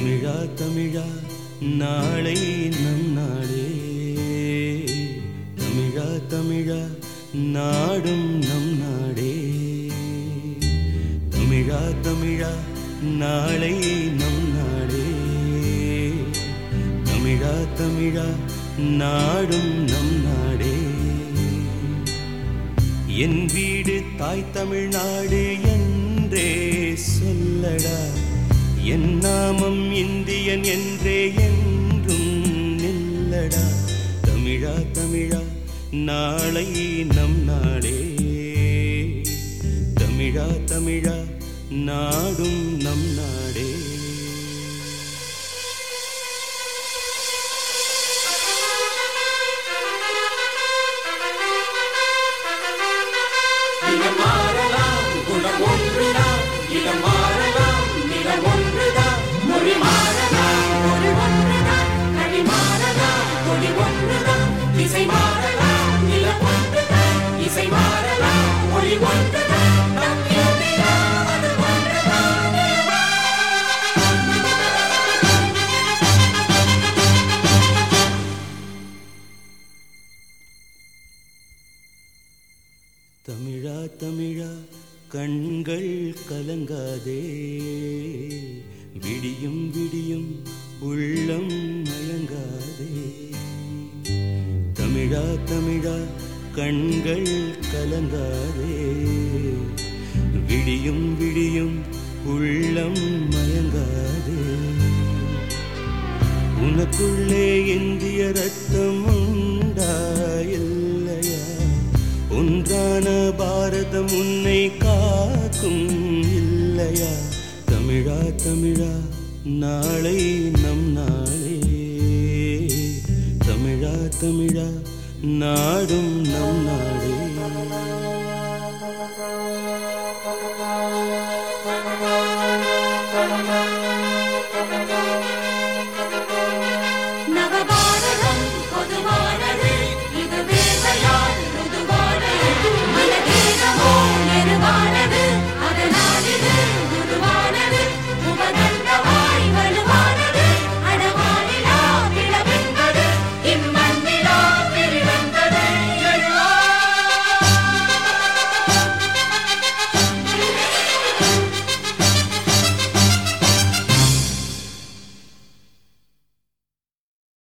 தமிழா தமிழா நாளை நம் நாடே. தமிழா தமிழா நாடும் நம் நாடே. தமிழா தமிழா நாளை நம் நாடே. தமிழா தமிழா நாடும் நம் நாடே. என் வீடு தாய் தமிழ்நாடு என்றே சொல்லடா. என் நாமம் இந்தியன் என்றே என்றும் நில்லடா. தமிழா தமிழா நாளை நம் நாடே. தமிழா தமிழா நாடும் நம் நாடே. தமிழா தமிழா கண்கள் கலங்காதே. விடியும் விடியும் உள்ளம் மயங்காதே. தமிழா தமிழா கண்கள் கலங்காதே. விடியும் விடியும் உள்ளம் மயங்காதே. உனக்குள்ளே இந்திய ரத்தம் உண்டா இல்லையா? ஒன்றான பாரதம் உன்னை காக்கும் இல்லையா? தமிழா தமிழா நாளை நம் நாளே. தமிழா தமிழா நாடும் நம் நாடே.